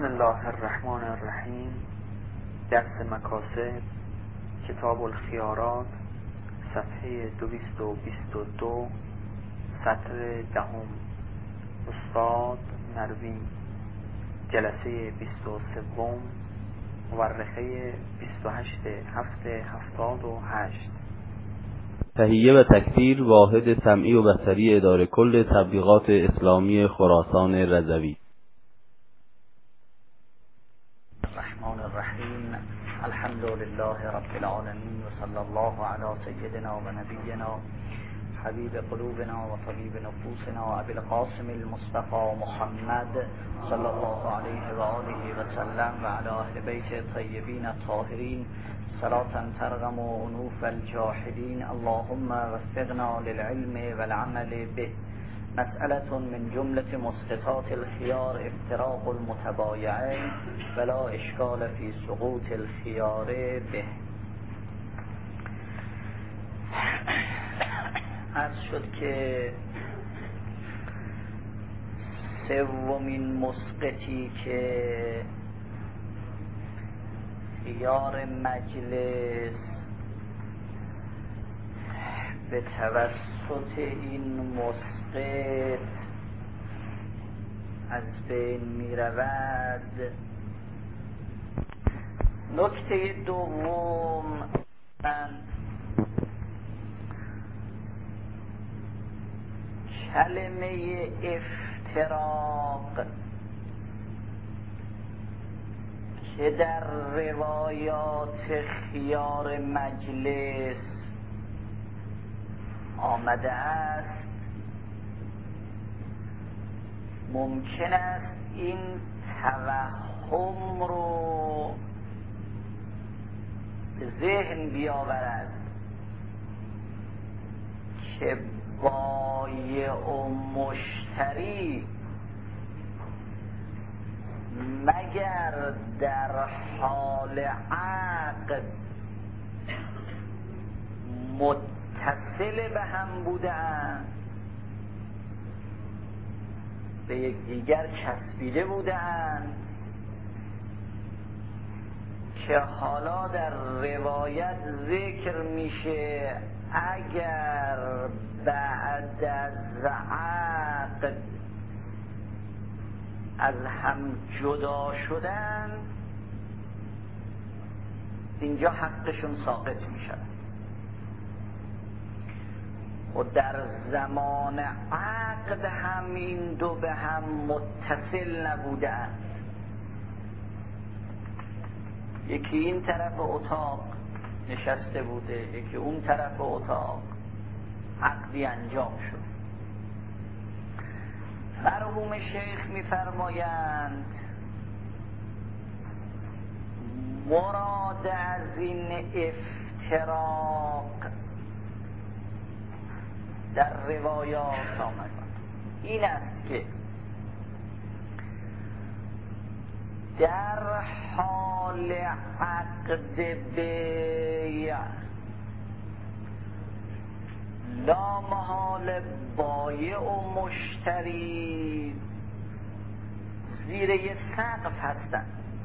بسم الله الرحمن الرحیم. درس مکاسب، کتاب الخیارات، صفحه 222، سطر دهم. استاد نروی، جلسه 23، مورخه 28/7/78. تهیه و تکثیر واحد سمعی و بصری اداره کل تبلیغات اسلامی خراسان رضوی. الرحمن الرحیم. الحمد لله رب العالمین و صلی الله علی سیدنا و نبینا حبیب قلوبنا و طبیب نفوسنا ابی القاسم المصطفى محمد صلی الله علیه و آله و سلم و علی اهل بیت الطیبین الطاهرین صلاة ترغم انوف الجاحدین. اللهم وفقنا للعلم والعمل به. مسألة من جملة مسقطات الخيار افتراق المتبايعين ولا اشکال في سقوط الخيار به. عرض شد که سومین مسقطی که خیار مجلس به توسط این مسقط از بین می رود. نکته دوم، کلمه افتراق که در روایات خیار مجلس آمده است، ممکن است این توهم رو به ذهن بیاورد که بایع و مشتری مگر در حال عقد متصل به هم بودند، به یکدیگر چسبیده بودند، که حالا در روایت ذکر میشه اگر بعد از عقد از هم جدا شدن، اینجا حقشون ساقط میشه و در زمان عقد هم این دو به هم متصل نبودن. یکی این طرف اتاق نشسته بوده، یکی اون طرف اتاق، عقدی انجام شد. مرحوم شیخ می‌فرمایند مراد از این افتراق در روایات آمد این است که در حال عقد بیع لا محال بایع و مشتری زیر یه سقف هستن،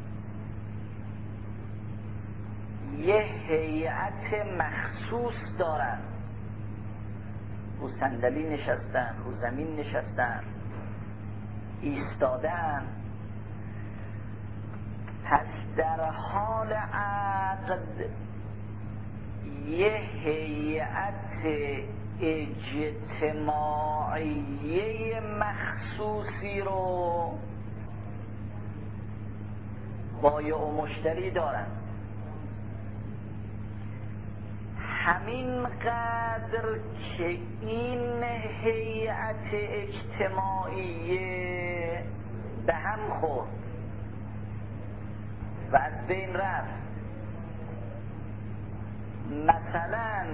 یه هیئت مخصوص دارن، رو صندلی نشستن، رو زمین نشستن، ایستادن. پس در حال عقد یه هیئت اجتماعیه مخصوصی رو بایع و مشتری دارن. همین قدر که این هیئت اجتماعیه به هم خورد و از بین رفت، مثلا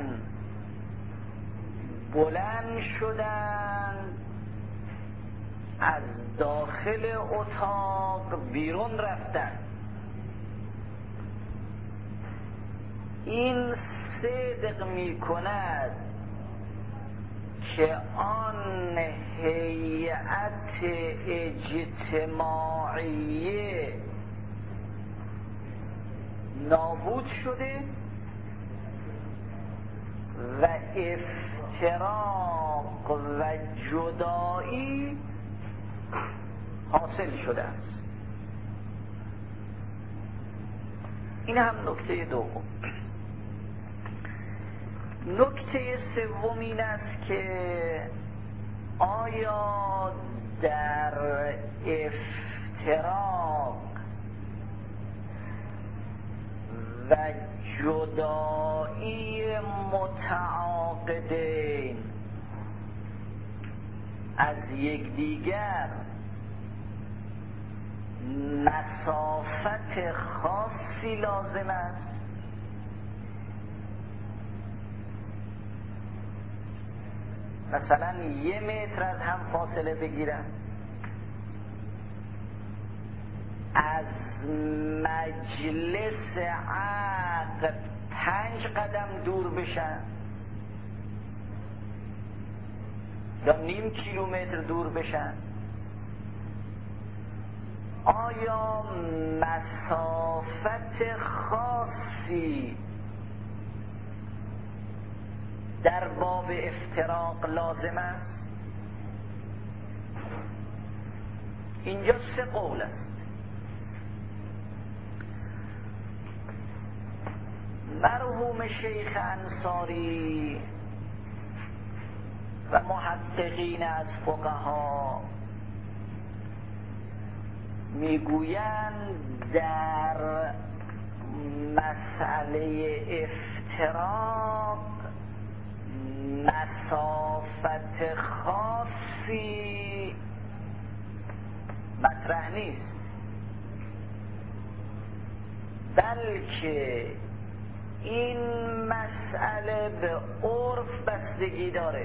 بلند شدن از داخل اتاق بیرون رفتن، این صدق می کند که آن هیئت اجتماعیه نابود شده و افتراق و جدایی حاصل شده است. این هم نکته دوم. نکته سوم این است که آیا در افتراق و جدایی متعاقدین از یکدیگر مسافت خاصی لازم است؟ مثلا 1 متر از هم فاصله بگیرن، از مجلس عقد 5 قدم دور بشن یا نیم کیلومتر دور بشن، آیا مسافت خاصی در باب افتراق لازم است؟ اینجا 3 قول است. مرحوم شیخ انصاری و محققین از فقها میگویند در مسئله افتراق مسافت خاصی مطرح نیست، بلکه این مسئله به عرف بستگی داره.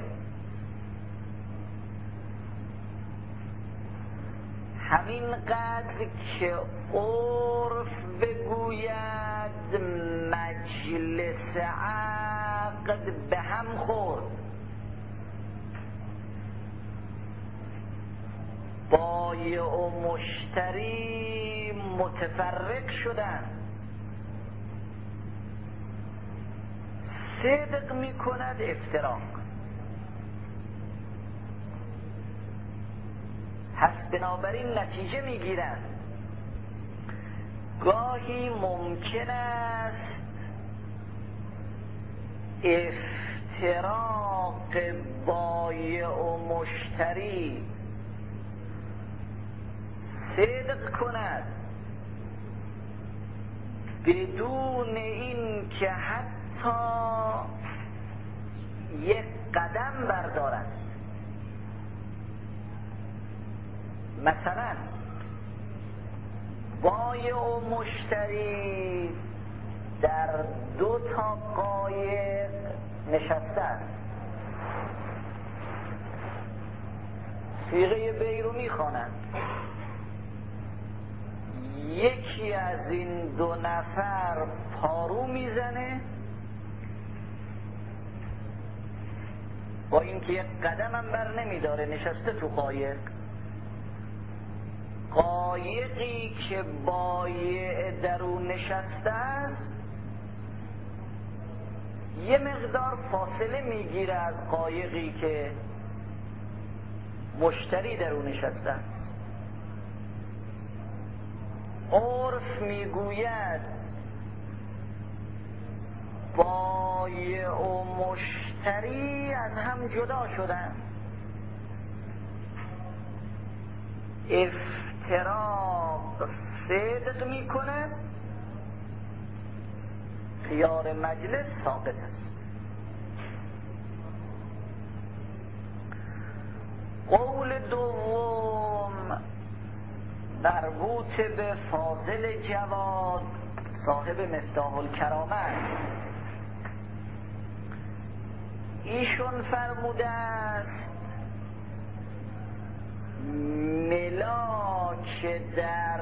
همین قدر که عرف بگوید مجلس عقد به هم خورد، بایع و مشتری متفرق شدن، صدق می کند افتراق. پس بنابراین نتیجه می گیرند گاهی ممکن است افتراق بایع و مشتری صدق کند بدون این که حتی یک قدم بردارند. مثلا بایع و مشتری در 2 قایق نشستند، صیغه بیع رو میخوانند. یکی از این 2 نفر پارو میزنه، با اینکه یک قدم هم بر نمیداره، نشسته تو قایق. قایقی که بایع در اون نشسته است یه مقدار فاصله میگیره از قایقی که مشتری در اون نشسته است. عرف میگوید بایع و مشتری از هم جدا شدن، افتراق صدق میکنه، خیار مجلس ساقط است. قول دوم مربوط به فاضل جواد صاحب مفتاح الکرامه است. ایشون فرموده است ملاک در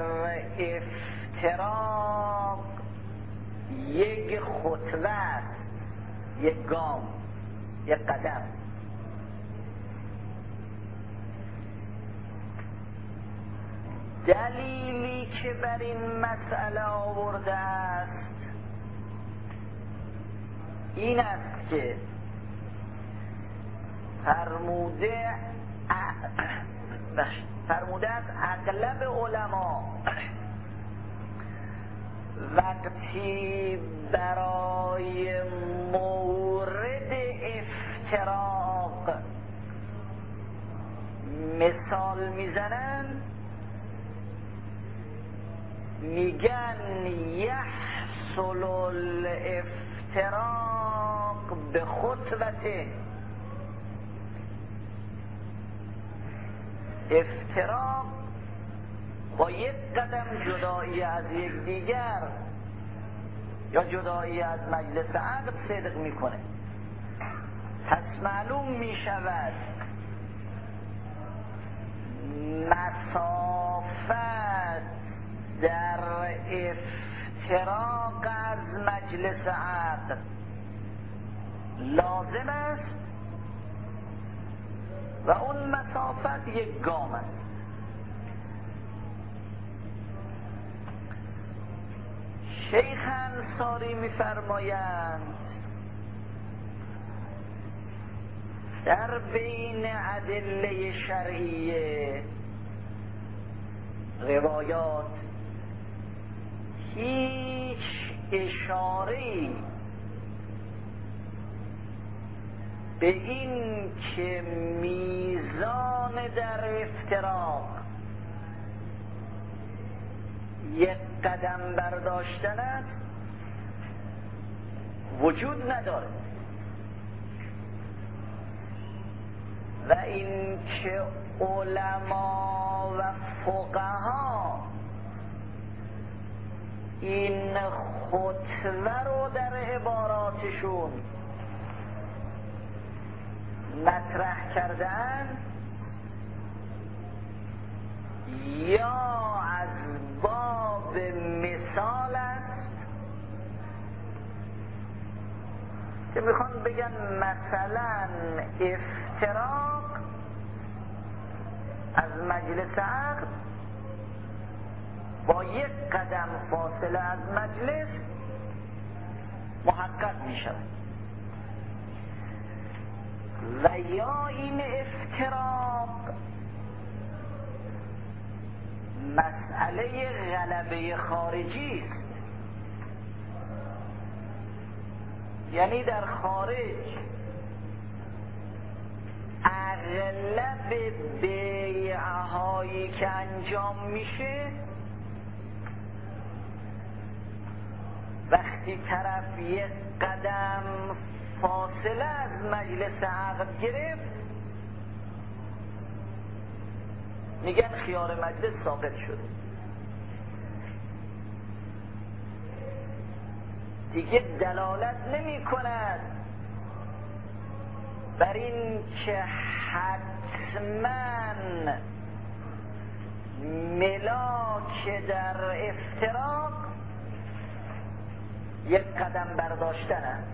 افتراق یک خطوه است، یک گام، یک قدم. دلیلی که بر این مسئله آورده است این است که فرموده است اغلب علما وقتی برای مورد افتراق مثال میزنن میگن یحصل الافتراق به خطوته. افتراق با یک قدم جدایی از یکدیگر یا جدایی از مجلس عقد صدق میکنه. پس معلوم میشود مسافت در افتراق از مجلس عقد لازم است و اون مسافت یک گام است. شیخ انصاری می‌فرمایند در بین ادله شرعیه روایات هیچ اشاره‌ای به این که میزان در افتراق یک قدم برداشتن است وجود نداره و این که علما و فقها این خطوه رو در عباراتشون مطرح کردن یا از باب مثال است که میخوان بگن مثلا افتراق از مجلس عقد با یک قدم فاصله از مجلس محقق میشود و یا این افتراق مسئله غلبه خارجی است، یعنی در خارج اغلب بیعهایی که انجام میشه وقتی طرف یک قدم فاصله از مجلس عقد گرفت میگن خیار مجلس ساقط شده، دیگه دلالت نمی کند بر این که حتما ملاک در افتراق یک قدم برداشتن است.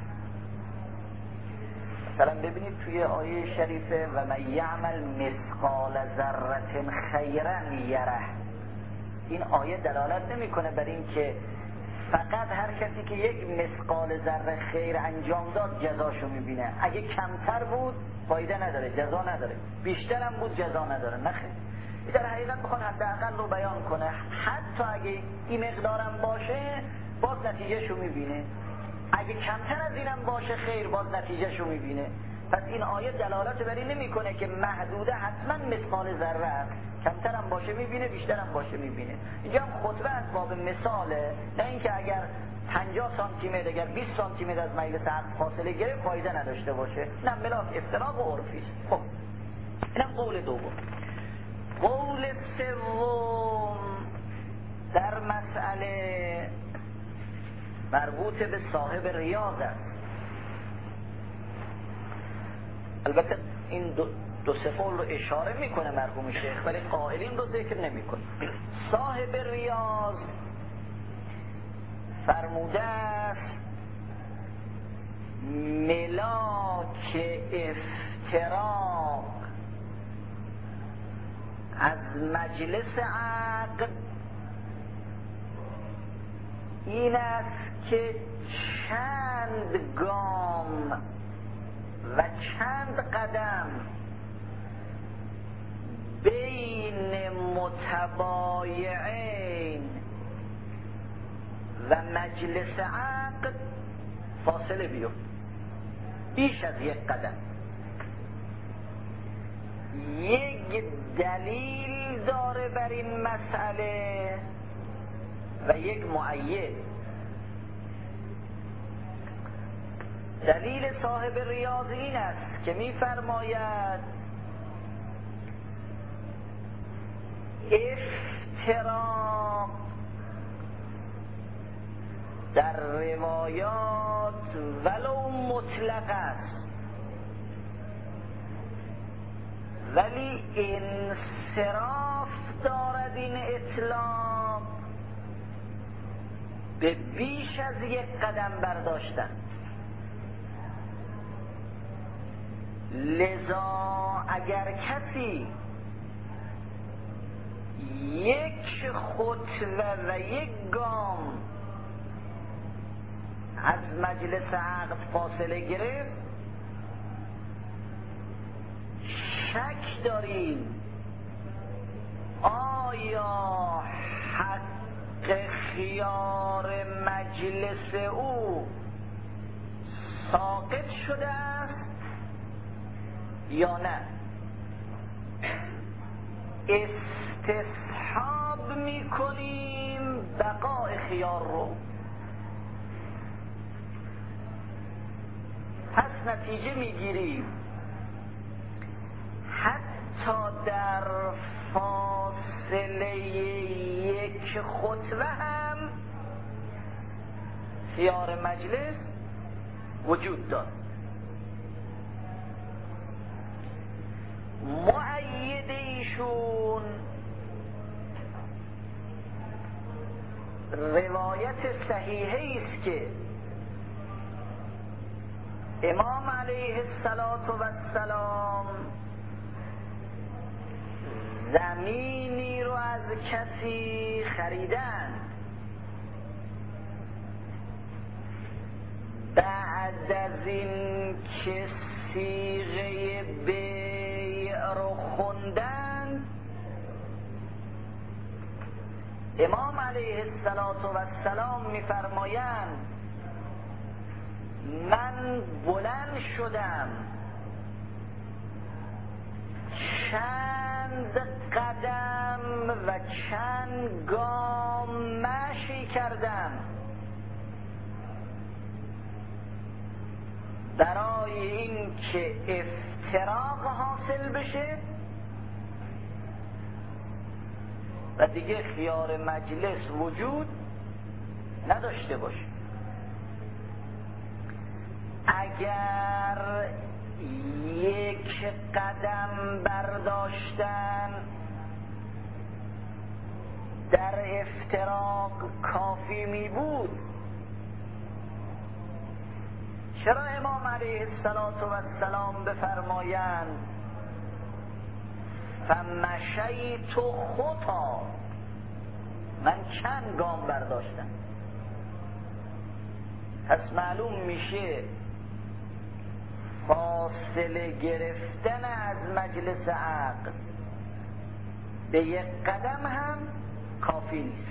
مثلا ببینید توی آیه شریفه و من یعمل مثقال ذره خیرا یره، این آیه دلالت نمیکنه بر این که فقط هر کسی که یک مثقال ذره خیر انجام داد جزاشو میبینه، اگه کمتر بود فایده نداره جزا نداره، بیشترم بود جزا نداره. نخیر، در حقیقت بخواد حداقل رو بیان کنه حتی اگه این مقدارم باشه باز نتیجهشو میبینه، اگه کمتر از اینم باشه خیر باز نتیجهشو میبینه. پس این آیه دلالت بر این نمیکنه که محدوده حتما مثقال ذره است، کمترم باشه میبینه بیشترم باشه میبینه. اینجا هم خطبه از باب مثاله، نه اینکه اگر 50 سانتی متر اگر 20 سانتی متر از مجلس عقد فاصله گرفت فایده نداشته باشه، نه ملاک افتراق و عرفی است. خب اینم قول دوم. قول سوم در مسئله مربوط به صاحب ریاض است. البته این دو سه قول رو اشاره میکنه مرحوم شیخ ولی قائلین رو ذکر نمیکنه. صاحب ریاض فرموده است ملاک افتراق از مجلس عقد این است که چند گام و چند قدم بین متبایعین و مجلس عقد فاصله بیفت، بیش از یک قدم. یک دلیل داره بر این مسئله و یک مؤید. دلیل صاحب ریاض این است که می‌فرماید افتراق در روایات ولو مطلق است، ولی انصراف دارد این اطلاق به بیش از یک قدم برداشتن. لذا اگر کسی یک خطوه و یک گام از مجلس عقد فاصله گرفت، شک داریم آیا حق خیار مجلس او ساقط شده است یا نه. استصحاب میکنیم بقای خیار رو. پس نتیجه میگیریم حتی در فاصله یک خطوه هم خیار مجلس وجود دارد. مؤید ایشون روایت صحیحه است که امام علیه السلام زمینی رو از کسی خریدند، بعد از این که صیغه بیع رو خوندن، امام علیه السلام میفرمایند من بلند شدم، چند قدم و چند گام مشی کردم برای این که افتراق حاصل بشه و دیگه خیار مجلس وجود نداشته باشه. اگر یک قدم برداشتن در افتراق کافی می بود، چرا امام علیه السلام بفرمایند فمشیت خطا، من چند گام برداشتم؟ پس معلوم میشه فاصله گرفتن از مجلس عقد به یک قدم هم کافی نیست.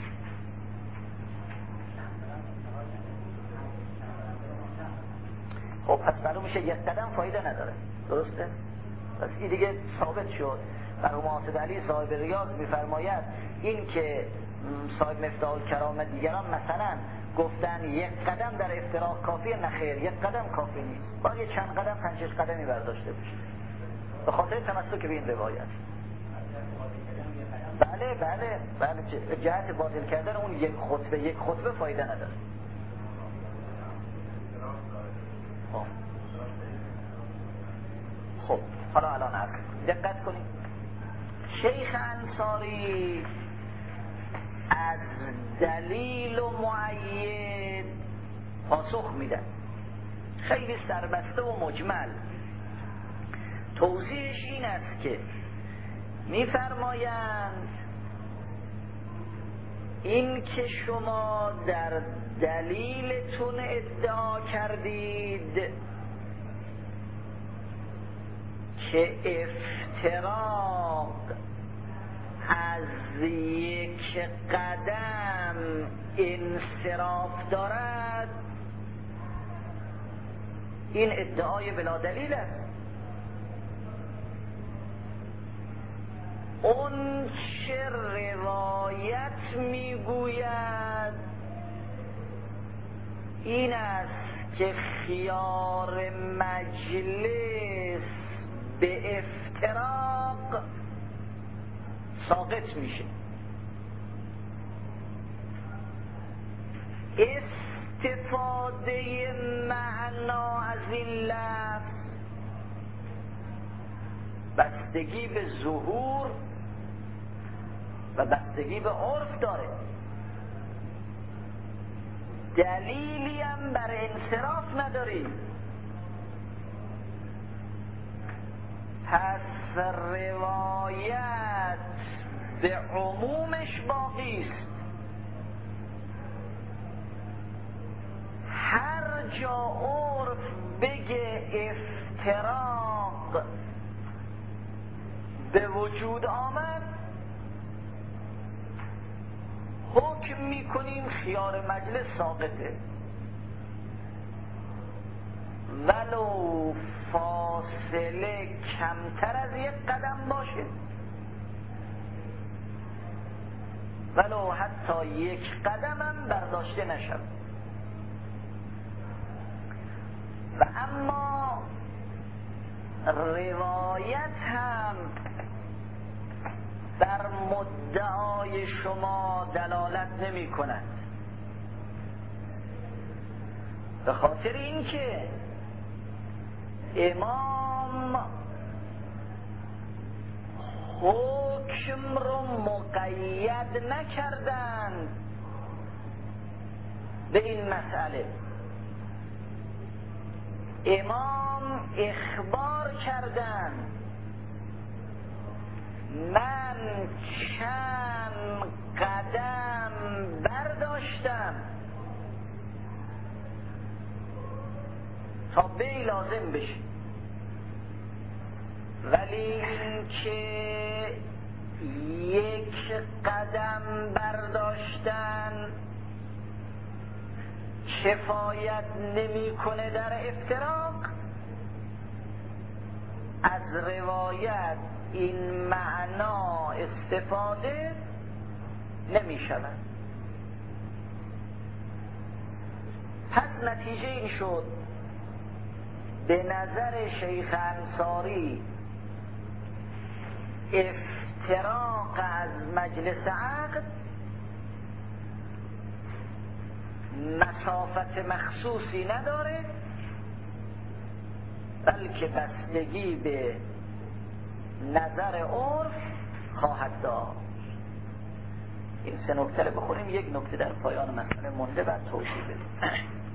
خب پس معلوم میشه یک قدم فایده نداره، درسته؟ پس این دیگه ثابت شد. مرحوم حافظ علی صاحب ریاض میفرماید این که صاحب مفتاح الکرام دیگران مثلا گفتن یک قدم در افتراق کافیه، نخیر، یک قدم کافی نیست، باید یه چند قدم 5-6 قدمی برداشته بشه به خاطر تمسک به این روایت. بله جهت باطل کردن اون یک خطبه فایده نداره. خب حالا الان عرض دقت کنید. شیخ انصاری از دلیل و مؤید پاسخ میدن، خیلی سربسته و مجمل. توضیحش این است که میفرمایند این که شما در دلیلتون ادعا کردید که افتراق از یک قدم انصراف دارد، این ادعای بلا دلیل است. اون چه روایت میگوید این است که خیار مجلس به افتراق ساقط میشه. استفاده معنا از این لفظ بستگی به ظهور و بستگی به عرف داره. دلیلی هم بر انصراف نداری. پس روایت به عمومش باقی است. هر جا عرف بگه افتراق به وجود آمد، حکم میکنیم خیار مجلس ساقطه، ولو فاصله کمتر از یک قدم باشه، ولو حتی یک قدم هم برداشته نشد. و اما روایت هم در مدعای شما دلالت نمی کند، به خاطر اینکه امام حکم رو مقید نکردند به این مسئله. امام اخبار کردند من چند قدم برداشتم تا بی لازم بشه، ولی این که یک قدم برداشتن کفایت نمیکنه در افتراق، از روایت این معنا استفاده نمی شود. پس نتیجه این شد به نظر شیخ انصاری افتراق از مجلس عقد مسافت مخصوصی نداره، بلکه بستگی به نظر عرف خواهد داشت. این سه نکته رو بخونیم، یک نکته در پایان مسئله مونده بعد توضیح بدیم.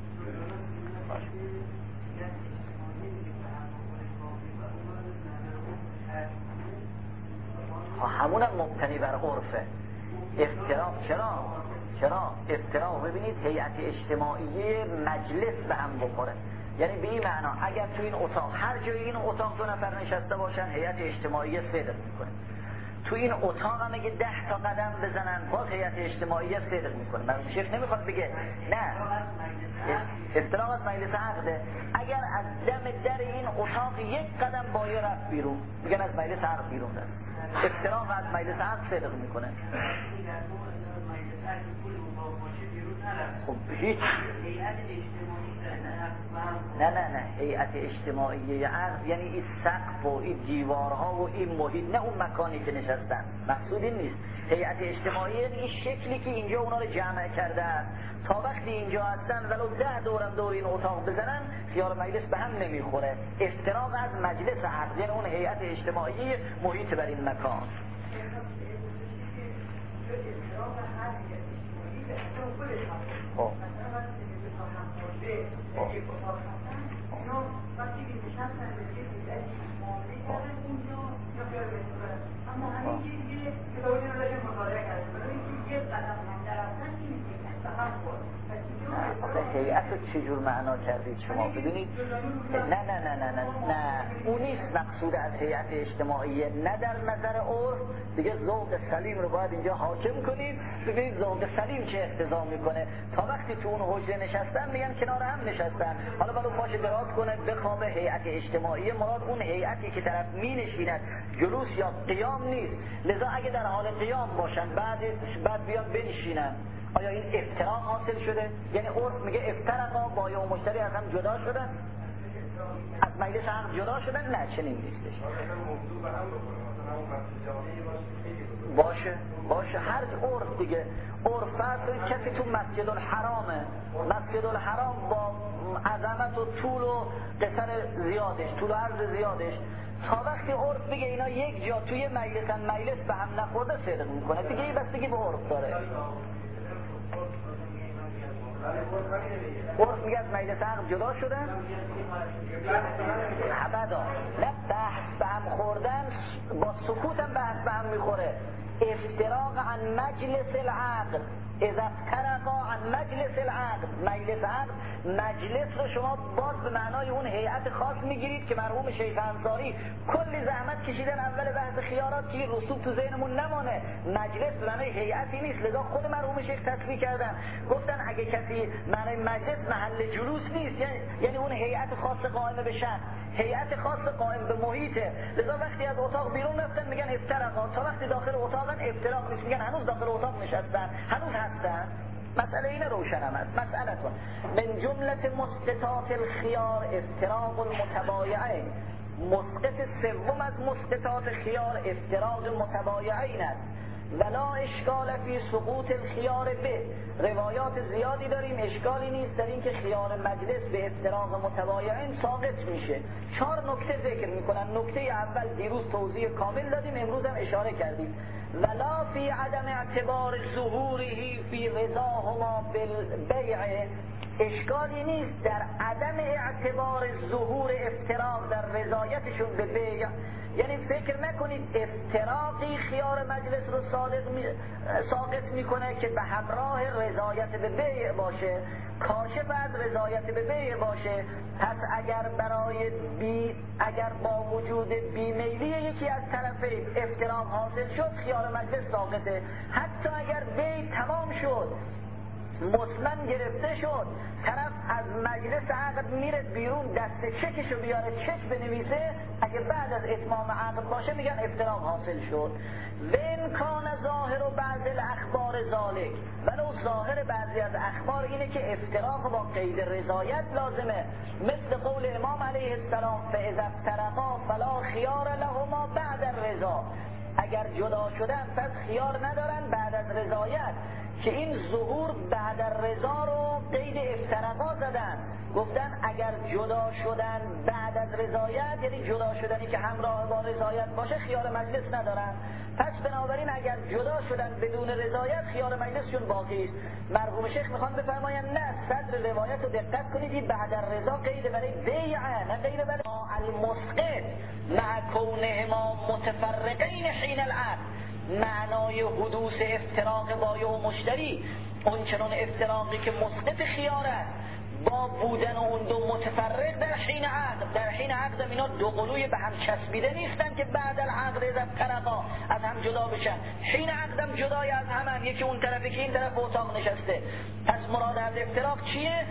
همون هم مبتنی بر عرفه. افتراق چرا؟ افتراق ببینید هیئت اجتماعی مجلس به هم بخوره، یعنی به این معنا اگر تو این اتاق هر جای این اتاق 2 نفر نشسته باشن هیئت اجتماعی صدق میکنه، تو این اتاق هم اگه 10 تا قدم بزنن باز هیئت اجتماعی صدق میکنه. مرحوم شیخ نمیخواد بگه نه افتراق از مجلس عقده، اگر از دم در این اتاق 1 قدم باید رفت بیرون میگن از مجلس عقد بیرون رفت. افتراق از مجلس عقد صدق میکنه. خب هیچ نه هیئت اجتماعی عقد یعنی این سقف و این دیوارها و این محیط، نه اون مکانی که نشستن. مقصود این نیست. هیئت اجتماعی یعنی این شکلی که اینجا اونا رو جمع کردن تا وقتی اینجا هستن ولو 10 دورم دور این اتاق بزنن خیال مجلس به هم نمیخوره. افتراق از مجلس عقد یعنی اون هیئت اجتماعی محیط بر این مکان. هیئت رو چجور معنا کردید شما؟ ببینید نه اون نیست مقصود از هیئت اجتماعی. نه در نظر عرف دیگه ذوق سلیم رو باید اینجا حاکم کنید. ببینید ذوق سلیم چه اقتضا میکنه. تا وقتی تو اون حجره نشستن میگن کنار هم نشستن، حالا برای پاش دراز کنه بخوابه. هیئت اجتماعی مراد اون هیئتی که طرف می نشیند، جلوس یا قیام نیست. لذا اگه در حال قیام باشن بعد بیان بنشینن، آیا این افتراق حاصل شده؟ یعنی عرف میگه افترقا، بایع و مشتری از هم جدا شدن، از مجلس هم جدا شدن. نه چنین نیستش. باشه هر عرف دیگه. عرف فرض کسی تو مسجد الحرامه، مسجد الحرام با عظمت و طول و قصر زیادش، طول و عرض زیادش، تا وقتی عرف بگه اینا یک جا توی مجلس به هم نخورده صدق میکنه دیگه. این بستگی به عرف داره. عرف میگه از مجلس عقد جدا شدن ابدا. نه، بحث به هم خوردن با سکوت هم بحث به هم میخوره. افتراق عن مجلس العقد، اذا افترقا عن مجلس العقد. مجلس عقد، مجلس رو شما باز به معنای اون هیئت خاص میگیرید که مرحوم شیخ انصاری کلی زحمت کشیدن اول بحث خیارات که رسوب تو ذهنمون نمانه. مجلس به معنای هیئتی نیست، لذا خود مرحوم شیخ تصریح کردن، گفتن اگه کسی معنای مجلس محل جلوس نیست، یعنی اون هیئت خاص قائم به شأن، هیئت خاص قائم به محیطه. لذا وقتی از اتاق بیرون رفتن میگن افتراقا، تا وقتی داخل اتاقن افتراق نیست، میگن هنوز داخل اتاق نشستن، هنوز هستن. مسئله این روشن هم است. مسئلتون من جملت مسقطات الخیار افتراق المتبایعین. مسقط سوم از مسقطات خیار افتراق متبایعین است. ولا اشکال فی سقوط الخیار به. روایات زیادی داریم، اشکالی نیست در این که خیار مجلس به افتراق متبایعین ساقط میشه. 4 نکته ذکر میکنن. نکته اول دیروز توضیح کامل دادیم، امروز هم اشاره کردیم. ولا فی عدم اعتبار ظهوره فی رضاهما بالبیع. اشکالی نیست در عدم اعتبار ظهور افتراق در رضایتشون به بیع. یعنی فکر نکنید افتراقی خیار مجلس رو ساقط میکنه که به همراه رضایت به بیع باشه، کاشف از رضایت به بیع باشه. پس اگر با وجود بیمیلی یکی از طرفین افتراق حاصل شد، خیار مجلس ساقطه. حتی اگر بیع تمام شد، مطمئن گرفته شد، طرف از مجلس عقد میره بیرون، دست چکشو بیاره، چک بنویسه، اگه بعد از اتمام عقد باشه میگن افتراق حاصل شد. و امکان ظاهر و بعض الاخبار ذالک. ولو ظاهر بعضی از اخبار اینه که افتراق با قید رضایت لازمه، مثل قول امام علیه السلام فاذا افترقا فلا خیار لهما بعد الرضا. اگر جدا شدن پس خیار ندارن بعد از رضایت، که این ظهور بعد الرضا رو قید افتراقا زدن. گفتن اگر جدا شدن بعد از رضایت، یعنی جدا شدنی که همراه با رضایت باشه، خیار مجلس ندارن. پس بنابراین اگر جدا شدن بدون رضایت، خیار مجلسشون باقی است. مرحوم شیخ میخوان بفرماین نه، صدر روایت رو دقت کنید، بعد الرضا قید برای بیعه، نه قید برای المسقط مع کونهما متفرقین حین العقد. معنای حدوث افتراق بایع و مشتری اون چنان افتراقی که مسقط خیار است، با بودن اون دو متفرق در حین عقد. در حین عقد اینا دو قلوی به هم چسبیده نیستن که بعد العقد اذا افترقا از هم جدا بشن. حین عقدم جدای از هم، یکی اون طرفی که این طرف اتاق نشسته. پس مراد از افتراق چیه؟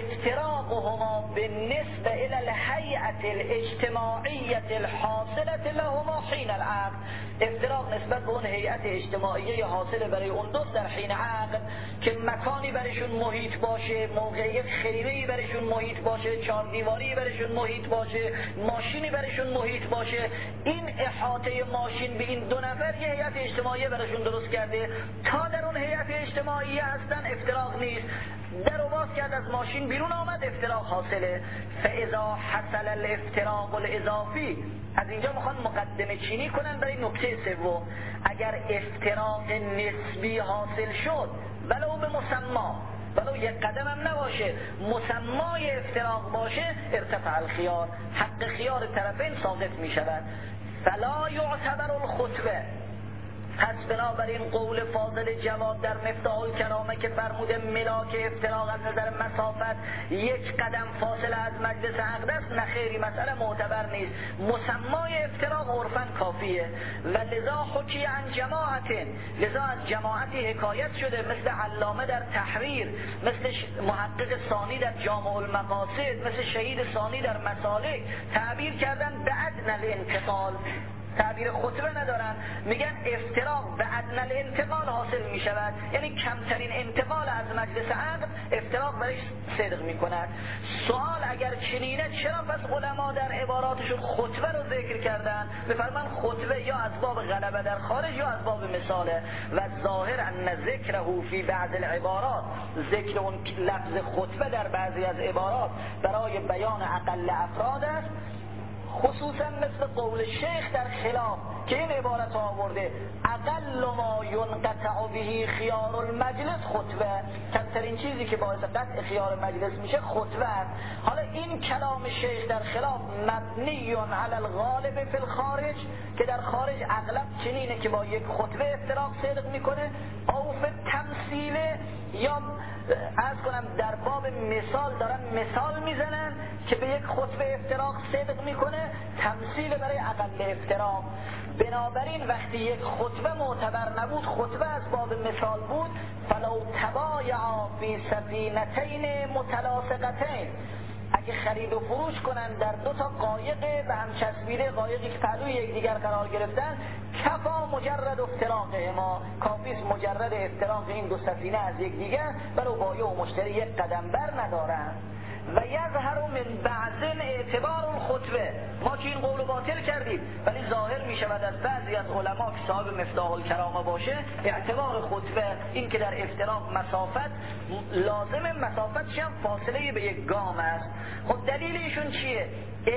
افتراقهما بالنسبه الى الهیئه الاجتماعیه الحاصله لهما حین العقد. افتراق نسبت به اون هیئت اجتماعی حاصل برای اون دو در حین عقد، که مکانی برشون محیط باشه، موقعیت خیمه‌ای برشون محیط باشه، چهار دیواری برشون محیط باشه، ماشینی برشون محیط باشه. این احاطه ماشین به این دو نفر یه هیئت اجتماعی برشون درست کرده. تا در اون هیئت اجتماعی هستن افتراق نیست. در رو باز کرد، از ماشین بیرون آمد، افتراق حاصله. فاذا حصل الافتراق الاضافی. از اینجا میخوان مقدمه چینی کنن برای نکته سوم. اگر افتراق نسبی حاصل شد ولو به مسما، ولو یک قدم هم نباشه، مسمای افتراق باشه، ارتفع الخیار، حق خیار طرفین ساقط می شود. فلا یعتبر الخطبه. پس بنابراین قول فاضل جواد در مفتاح الکرامه که فرموده ملاک افتراق از نظر مسافت یک قدم فاصله از مجلس عقد است، نه خیری، مسئله معتبر نیست. مسمای افتراق عرفاً کافیه. و لذا حکی عن جماعت، لذا از جماعتی حکایت شده مثل علامه در تحریر، مثل محقق ثانی در جامع المقاصد، مثل شهید ثانی در مسالک، تعبیر کردن به ادنی الانتقال، تعبیر خطبه ندارن، میگن افتراق به ادنی الانتقال حاصل می شود، یعنی کمترین انتقال از مجلس عقد افتراق برش صدق می کند. سوال اگر چنینه چرا پس علما در عباراتشون خطبه رو ذکر کردن؟ بفرمان خطبه یا از باب غلبه در خارج یا از باب مثاله. و ظاهر ان ذکره فی بعض العبارات، ذکر اون لفظ خطبه در بعضی از عبارات برای بیان اقل افراد است، خصوصا مثل قول شیخ در خلاف که این عبارت آورده اقل ما ینقطع به خیار المجلس خطبه، کمترین چیزی که باعث قطع خیار مجلس میشه خطبه است. حالا این کلام شیخ در خلاف مبنی علی الغالب فی الخارج، که در خارج اغلب چنینه که با یک خطبه افتراق صدق میکنه، او فی تمثیل، یا عرض کنم در باب مثال دارن مثال میزنن که به یک خطبه افتراق صدق میکنه، تمثیل برای اقل افتراق. بنابراین وقتی یک خطبه معتبر نبود، خطبه از باب مثال بود، فلو تبایعا فی سفینتین متلاصقتین، اگه خرید و فروش کنن در دو تا قایق به هم چسبیده، قایقی که پهلوی یکدیگر قرار گرفتن، کفا مجرد افتراقهما، کافیست مجرد افتراق این دو سفینه از یکدیگر، ولو بایع و مشتری یک قدم بر ندارن. و یظهر من بعض اعتبار الخطبه، ما که این قول باطل کردیم، ولی ظاهر می شود از بعضی از علما که صاحب مفتاح الکرامه باشه، اعتبار خطبه این که در افتراق مسافت لازم مسافت هم فاصله به یک گام است. خب دلیل ایشون چیه؟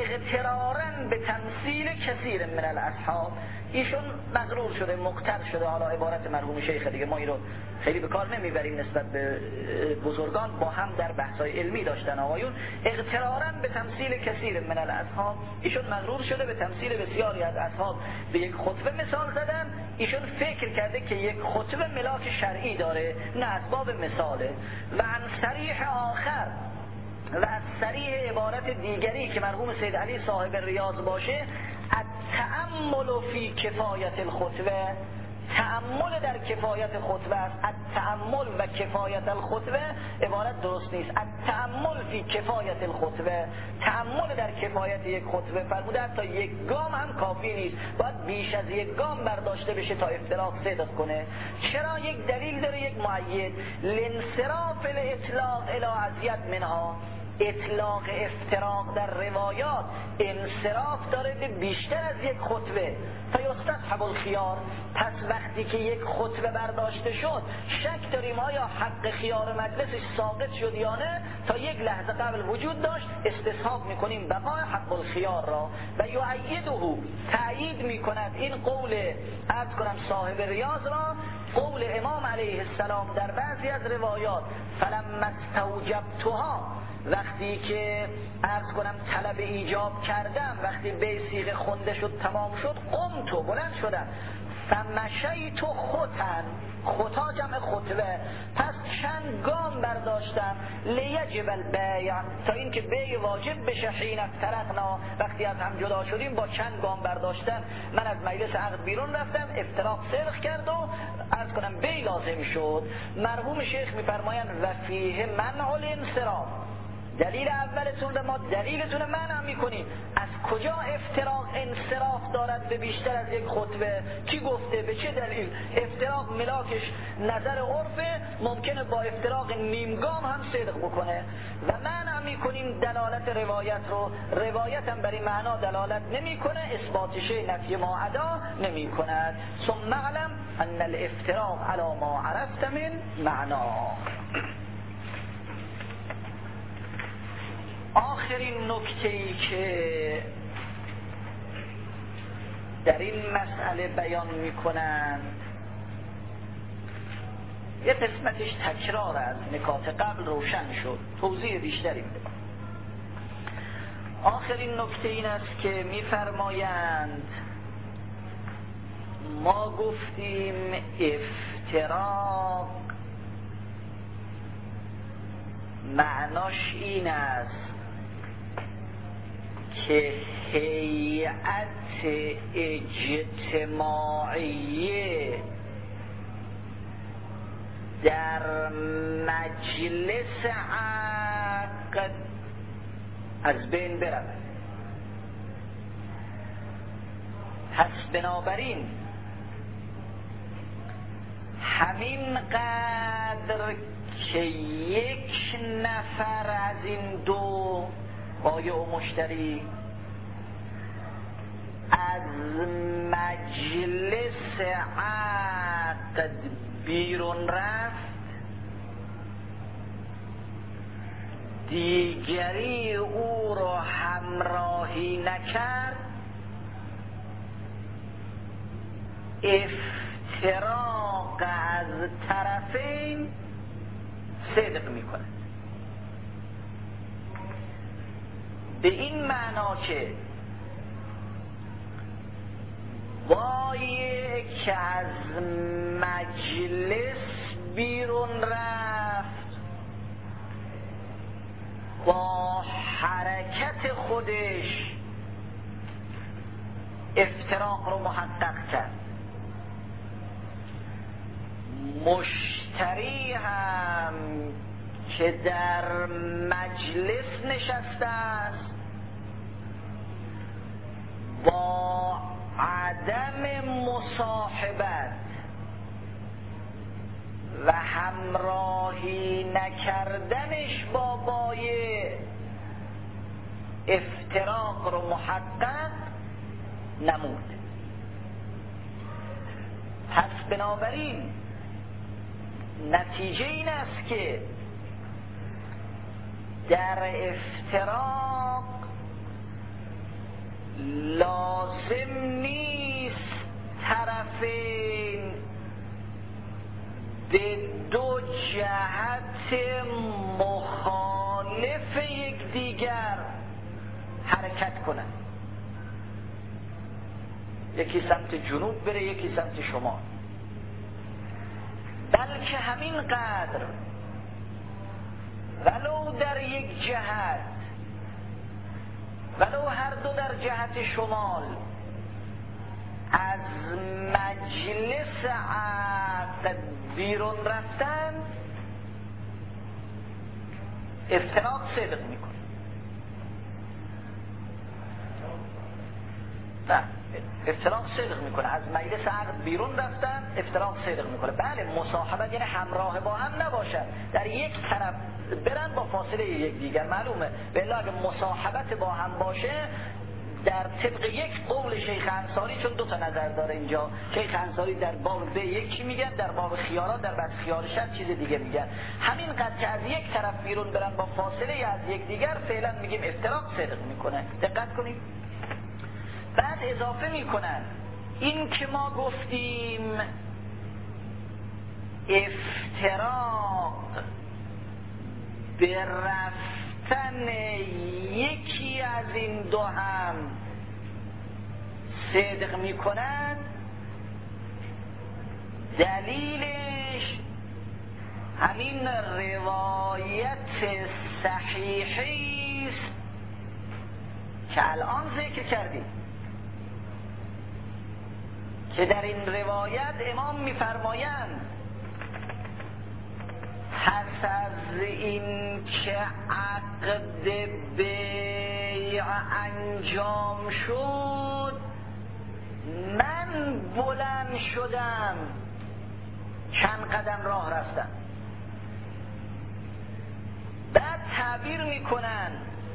اغترارا به تمثیل کثیر من الاصحاب، ایشون مغرور شده، مقتر شده. حالا عبارت مرحوم شیخ دیگه، ما این رو خیلی به کار نمیبریم، نسبت به بزرگان با هم در بحث‌های علمی داشتن آقایون. اغترارا به تمثیل کثیر من الاصحاب، ایشون مغرور شده به تمثیل بسیاری از اصحاب، به یک خطبه مثال زدن. ایشون فکر کرده که یک خطبه ملاک شرعی داره، نه اسباب مثاله. و عن صریح آخر، و از صریح عبارت دیگری که مرحوم سید علی صاحب ریاض باشه، التأمل فی کفایت الخطبه، تأمل در کفایت خطبه است. التأمل و کفایت الخطبه عبارت درست نیست. التأمل فی کفایت الخطبه، تأمل در کفایت یک خطبه، فرموده حتی یک گام هم کافی نیست، باید بیش از یک گام برداشته بشه تا افتراق صدق کنه. چرا؟ یک دلیل داره، یک مؤید، لانصراف الاطلاق الی اذیت منها، اطلاق افتراق در روایات انصراف داره به بیشتر از یک خطبه. فیستصحب الخیار، پس وقتی که یک خطبه برداشته شد، شک داریم آیا حق خیار مجلسش ساقط شد یا نه، تا یک لحظه قبل وجود داشت، استصحاب میکنیم بقای حق الخیار را. و یؤیده، تأیید میکند این قول عرض کنم صاحب ریاض را، قول امام علیه السلام در بعضی از روایات، فلما استوجبتها، وقتی که عرض کنم طلب ایجاب کردم، وقتی به صیغه خونده شد تمام شد، قمت، بلند شدم، فمشیت خطن، خطا جمع خطبه، پس چند گام برداشتم، لیجب البیع، تا این که بیع واجب بشه، حین افترقنا، وقتی از هم جدا شدیم با چند گام برداشتن من از مجلس عقد بیرون رفتم، افتراق صدق کرد و عرض کنم بیع لازم شد. مرحوم شیخ میفرمایند و فیه منع الانصراف، دلیل اولتون رو ما دلیلتون منع میکنیم. از کجا افتراق انصراف دارد به بیشتر از یک خطبه؟ کی گفته؟ به چه دلیل؟ افتراق ملاکش نظر عرفه، ممکنه با افتراق نیمگام هم صدق بکنه. و منع میکنیم دلالت روایت رو، روایت هم برای معنا دلالت نمیکنه، اثباتشه نفی ما ادا نمیکند. ثم علم ان الافتراق علی ما عرفت من معنا. آخرین نکته‌ای که در این مسئله بیان میکنن یه قسمتش تکرار از نکات قبل روشن شد، توضیح بیشتری میده. آخرین نکته این است که میفرمایند ما گفتیم افتراق معناش این است که هیئت اجتماعیه در مجلس عقد از بین برود. پس بنابراین همین قدر که یک نفر از این دو بایع و مشتری از مجلس عقد بیرون رفت، دیگری او را همراهی نکرد، افتراق از طرفین صدق میکنه. به این معنا که بایع که از مجلس بیرون رفت با حرکت خودش افتراق رو محقق کرد، مشتری هم که در مجلس نشسته است با عدم مصاحبت و همراهی نکردنش با بایع افتراق رو محقق نمود. پس بنابراین نتیجه این است که در افتراق لازم نیست طرفین به دو جهت مخالف یکدیگر حرکت کنند، یکی سمت جنوب بره یکی سمت شمال، بلکه همین قدر ولو در یک جهت ولو هر دو در جهت شمال از مجلس عقد بیرون رفتن، افتراق صدق میکنه. نه، افتراق صدق میکنه. از مجلس عقد بیرون رفتن افتراق صدق میکنه. بله، مصاحبت یعنی همراه با هم نباشن، در یک طرف برن با فاصله یک دیگر، معلومه. بله اگه مصاحبت با هم باشه در طبق یک قول شیخ انصاری، چون دو تا نظر داره اینجا، شیخ انصاری در باب به یکی میگن، در باب خیارات در باب خیار شد چیز دیگه میگن. همین قدر که از یک طرف بیرون برن با فاصله از یک دیگر فعلا میگیم افتراق صدق میکنه. دقت کنید. بعد اضافه میکنن این که ما گفتیم افتراق به رفتن یکی از این دو هم صدق میکنن، دلیلش همین روایت صحیحی است که الان ذکر کردیم، که در این روایت امام میفرمایند پس از این که عقد بیع انجام شد من بلند شدم چند قدم راه رفتم. بعد تعبیر میکنن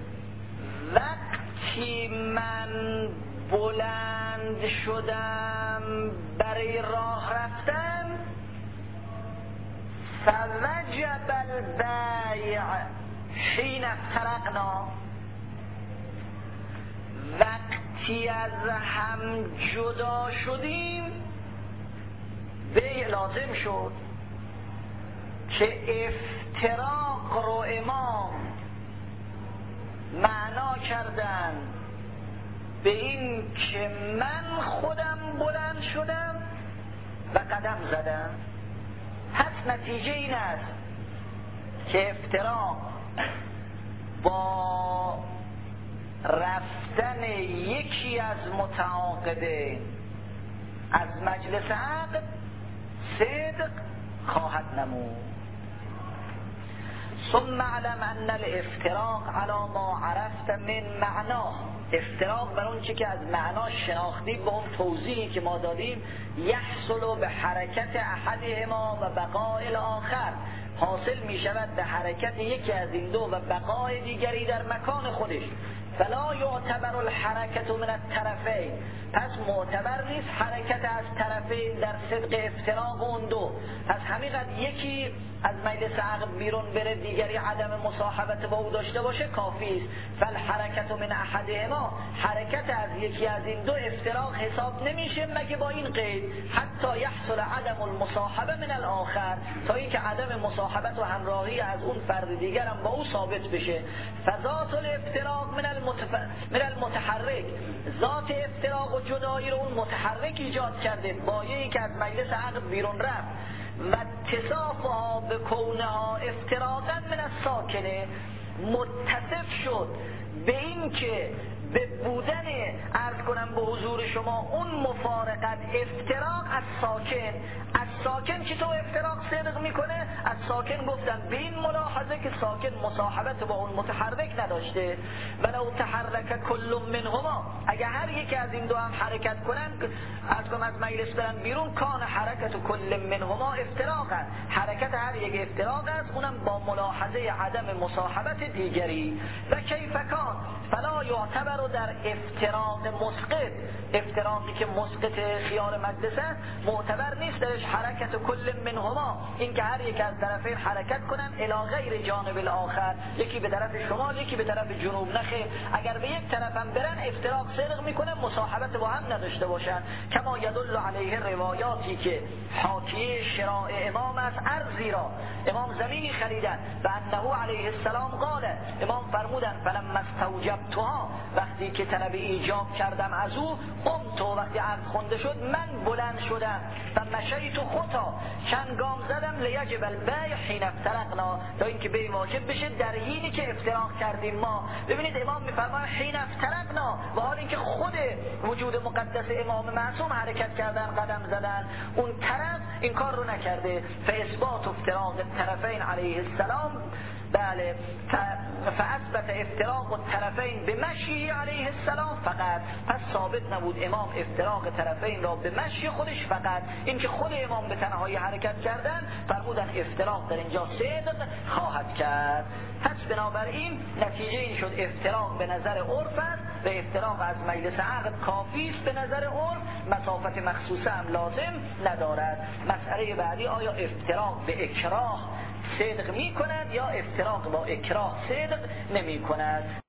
وقتی من بلند شدم برای راه رفتن فوجب البیع حین افترقنا، وقتی از هم جدا شدیم بیع لازم شد. که افتراق رو امام معنا کردن به این که من خودم بلند شدم و قدم زدم. پس نتیجه این است که افتراق با رفتن یکی از متعاقدین از مجلس عقد صدق خواهد نمود. ثم علم ان الافتراق على ما عرفت من معناه، افتراق بر اون چی که از معناش شناختی به اون توضیحی که ما دادیم، یحصل به حرکت احدهما و بقاء الاخر، حاصل می شود به حرکت یکی از این دو و بقای دیگری در مکان خودش. فلا یعتبر الحرکت من الطرفین، پس معتبر نیست حرکت از طرفین در صدق افتراق اون دو. پس همینقدر یکی از مجلس عقد بیرون بره دیگری عدم مصاحبت با او داشته باشه کافی است. فالحرکت من احدهما، حرکت از یکی از این دو افتراق حساب نمیشه مگه با این قید حتی یحصل عدم المصاحبه من الاخر، تا اینکه عدم مصاحبت و همراهی از اون فرد دیگر هم با او ثابت بشه. فذات الافتراق من المتحرک، ذات افتراق و جدایی رو اون متحرک ایجاد کرده، بایه‌ای که از مجلس عقد بیرون رفت و اتصافها به کونها افتراقا من الساکنه، متصف شد به این که به بودن عرض کنم به حضور شما اون مفارقت افتراق از ساکن چطور افتراق صدق میکنه؟ از ساکن گفتن به این ملاحظه که ساکن مصاحبت با اون متحرک نداشته. ولو تحرک کل منهما، اگر هر یک از این دو هم حرکت کنن از مجلس برن بیرون، کان حرکت کل منهما افتراقا، حرکت هر یک افتراق است، اونم با ملاحظه عدم مصاحبت دیگری. و کیف کان فلا یعتبر در افتراق مسقط، افتراقی که مسقط خیار مجلس است معتبر نیست درش حرکت کل منهما، این که هر یک از طرفین حرکت کنن الی غیر جانب الاخر، یکی به طرف شمال یکی به طرف جنوب. نخیر، اگر به یک طرف هم برن افتراق صدق میکنه، مصاحبت با هم نداشته باشن. کما یدل علیه روایاتی که حاکیه شراء امام است، ارضی را امام زمینی خریدن و انه علیه السلام قال، امام فرمودن فلما استوجبتها، وقتی که طلب ایجاب کردم از او، قمت، وقتی عقد خونده شد من بلند شدم و مشیت خطا، چند گام زدم لیجب البیع حین افترقنا، تا اینکه بی واجب بشه در حینی که افتراق کردیم ما. ببینید امام میفرماید حین افترقنا، و حال اینکه خود وجود مقدس امام معصوم حرکت کردن، قدم زدن، اون طرف این کار رو نکرده. فاثبات افتراق الطرفین علیه السلام، بله، فاثبت افتراق الطرفین به مشی علیه السلام فقط، پس ثابت نبود امام افتراق طرفین را به مشی خودش فقط، این که خود امام به تنهایی حرکت کردن، فرمودن افتراق در اینجا صدق خواهد کرد. پس بنابراین نتیجه این شد افتراق به نظر عرف است و افتراق از مجلس عقد کافی است به نظر عرف، مسافت مخصوصه هم لازم ندارد. مسئله بعدی، آیا افتراق به اکراه صدق می کند یا افتراق با اکراه صدق نمی کند؟